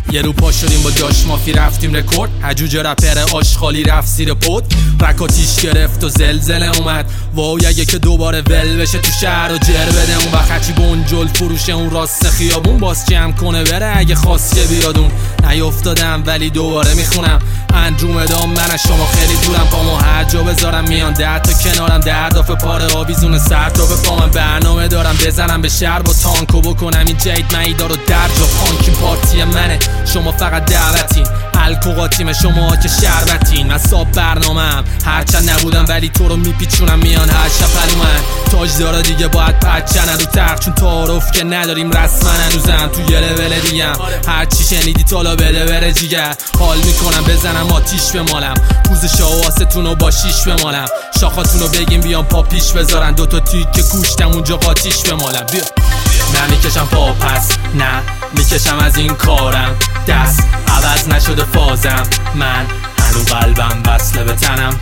یه رو پا شدیم با داش مافی رفتیم رکورد، حجوجه رپر آشغالی رفت زیر پد، رکاتیش گرفت و زلزله اومد. وای اگه که دوباره ول بشه تو شهر و جر بده اون وقت هرچی بنجل فروشه اون راست خیابون باز جمع کنه بره اگه خواست که بیادون. نیافتادم ولی دوباره میخونم اندرومدا من از شما خیلی دورم، پامو هر جا بذارم میان 10 تا کنارم، 10 دافه پاره آویزون سر تا به پامم. برنامه دارم بزنم به شهر با تانکو بکنم این جید معیدا رو در جا. پانکین پارتی منه شما فقط دعوتین، الکو تیم شما که شربتین. من صاحب برنامه‌ام هرچند نبودم ولی تو رو میپیچونم میان هر شب من. تاجدارا دیگه باید پچنن رو تخت چون تعارف که نداریم رسما هنوزم تو یه لول دیگم. هر چی شنیدی تالا بده بره جیگر، حال میکنم بزنم آتیش به مالم، پوز شاواسه رو با شیش به مالم، شاخاتونو بگیم بیان پا پیش بذارن، دوتا تیک که کوشتم اونجا قاتیش به مالم. بیا نه میکشم پا پس، نه میکشم از این کارم، دست عوض نشده فازم، من هنو قلبم وصله به تنم.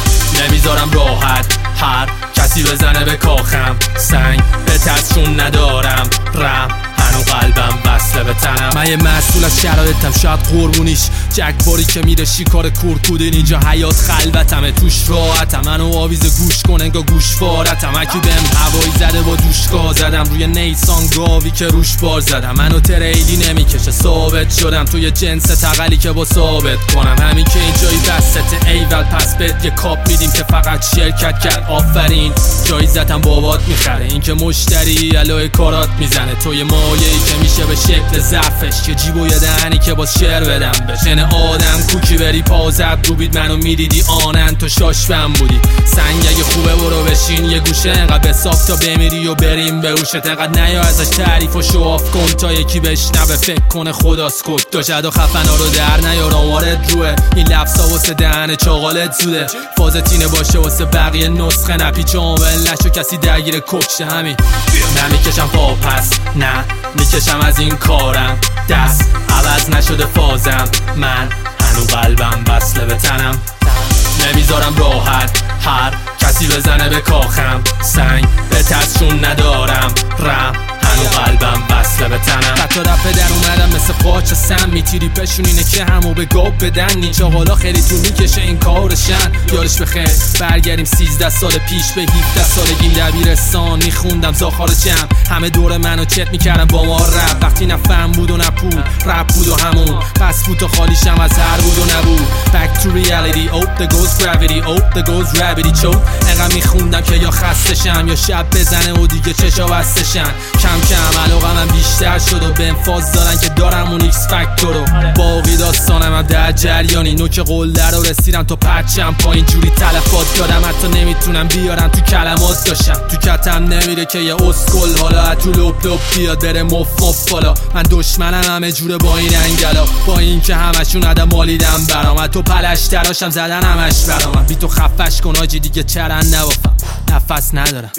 نمیذارم راحت هر کسی بزنه به کاخم، سنگ به ترسشون ندارم، رم هنو قلبم وصله به تنم. من یه مسئول از شرایطم شاید قربونیش، جگباری که میره شکار کورکودین، اینجا حیات خلوتمه توش راحتم، منو آویز گوش کن انگا گوش فارتم. اکی بهم هوایی زده با دوشگاه زدم روی نیسان گاوی که روش بار زدم، منو تریلی نمیکشه ثابت شدم توی جنس تقلی که با ثابت کنم. همین که اینجایی بسته ایول پس بد یه کاپ میدیم که فقط شرکت کرد آفرین، جایزتم بابات میخره این که مشتری علای کارات میزنه، توی مایه‌ای که میشه به شکل ظرفش که جیب و یه دهنی که باز شعر بدم بشن آدم کوکی بری پازب روبید منو میدیدی آنن تو شاشبم بودی. سنگ اگه خوبه برو بشین یه گوشه انقدر بساف تا بمیری و بریم به روشت، انقدر نیا ازش تعریف و شواف کن تا یکی بشنوه فکر کنه خداست کد. تا جد و خفنا رو در نیار آمارت روه، این لفظا واسه دهن چاقالت زوده، فازتینه باشه واسه بقیه نسخه نپیچ عامل نشو کسی درگیر ککشه. همین نمیکشم پا پس، نه میکشم از این کارم، دست عوض نشده فازم، من هنو قلبم وصله به تنم. نمیذارم راحت هر کسی بزنه به کاخم، سنگ به ترسشون ندارم، رم هنو قلبم وصله به تنم. حتی رفه در اومدم مثل قاچ سم، میتیری پشون اینه که همو به گاب بدن، نیچه حالا خیلی تو میکشه این کارشن. یارش بخیر برگردیم 13 سال پیش به 17 سالگیم دبیرستان میخوندم زاخار جمع، همه دور منو چت میکردم با ما رپ، وقتی نه فهم بود و نه پول رپ بود و همون پس بود و خالیشم از هر بود و نبود. Back to reality, oh there goes gravity, oh there goes gravity choke. انقدر میخوندم که یا خستشم یا شب بزنه و دیگه چشا بستشن، کم کم علاقه من بیشتر شد و به انفاز دارن که دارم اون ایکس فکتور رو. باقی داستانم هم در جریانی، نوک قله رو رسیدم تا پرچم پایین جوری تلفات دادم حتی نمیتونم بیارم تو کلمات داشتم، تو کتم نمیره که یه اسکل حالا تو لپ لپ بیاد بره مف بالا. من دشمنم همه جوره با این انگلا، با این که همشون عدم مالیدم برام، تو پلش تراشم زدن همش برام، بی تو خفش کن آجی دیگه چرن نبافم نفس ندارم.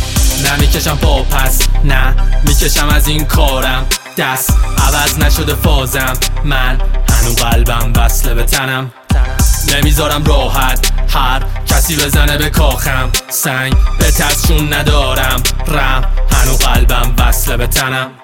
نه میکشم پا پس، نه میکشم از این کارم، دست عوض نشده فازم، من هنو قلبم وصله به تنم. نمیذارم راحت هر کسی بزنه به کاخم، سنگ به ترسشون ندارم، رم هنو قلبم وصله به تنم.